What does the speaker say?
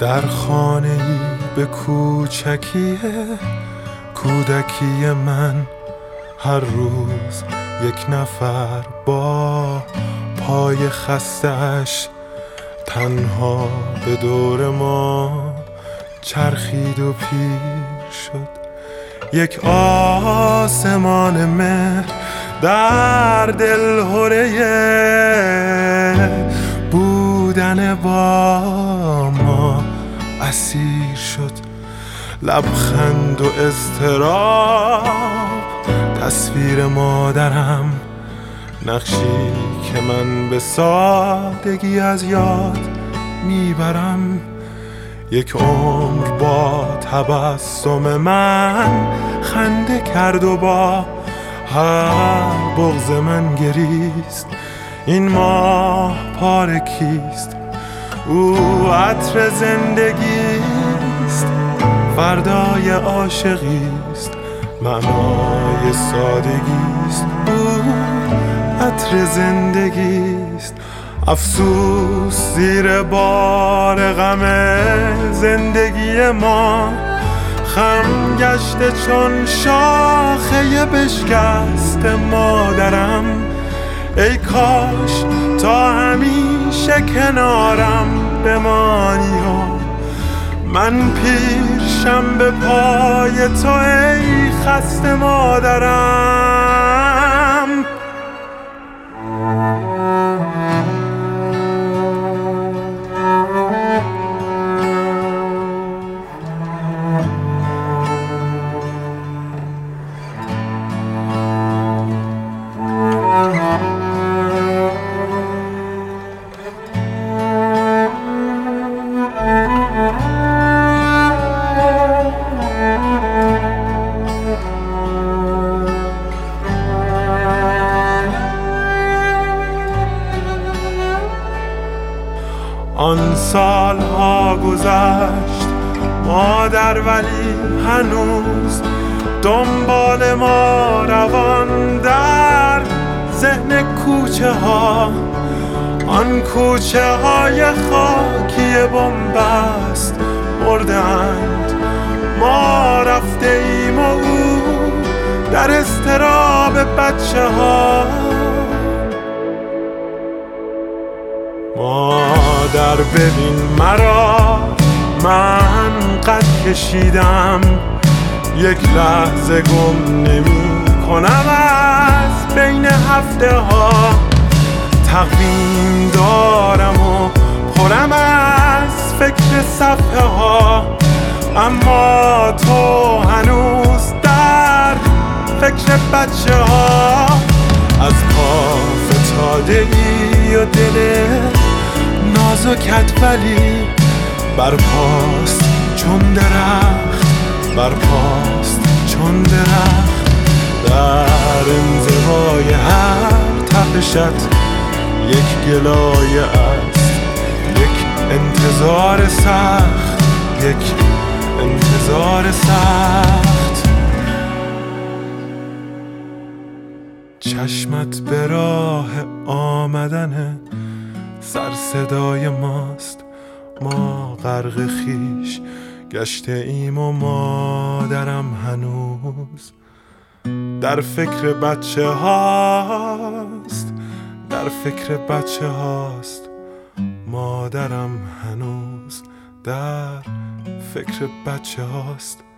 در خانه‌ای به کوچکی کودکی من هر روز یک نفر با پای خسته‌اش تنها به دور ما چرخید و پیر شد. یک آسمان مهر در دلهره بودن با ما اسیر شد. لبخند و اضطراب تصویر مادرم، نقشی که من به سادگی از یاد میبرم. یک عمر با تبسم من خنده کرد و با هر بغض من گریست. این ماه پاره کیست؟ او عطر زندگیست، فردای عاشقیست، معنای سادگیست. او عطر زندگیست. افسوس زیر بار غم زندگی ما خم گشته چون شاخه بشکست مادرم. ای کاش تا همیشه کنارم بمانی و من پیرشم به پای تو ای خسته مادرم. آن سالها گذشت مادر، ولی هنوز دنبال ما روان در ذهن کوچه ها. آن کوچه های خاکی بنبست بردند، ما رفته ایم و او در اضطراب بچه ها. مادر ببین مرا، من قد کشیدم، یک لحظه گم نمی کنم از بین هفته ها. تقویم دارم و پرم از فکر صفحه ها، اما تو هنوز در فکر بچه ها. از پا فتادگی و دل نازکت ولی برپاست چون درخت، برپاست چون درخت. در انزوای هر تپشت یک گلایه است، یک انتظار سخت، یک انتظار سخت. چشمت به راه آمدن سر صدای ماست، ما غرق خویش گشته ایم و مادرم هنوز در فکر بچه هاست، در فکر بچه هاست. مادرم هنوز در فکر بچه هاست.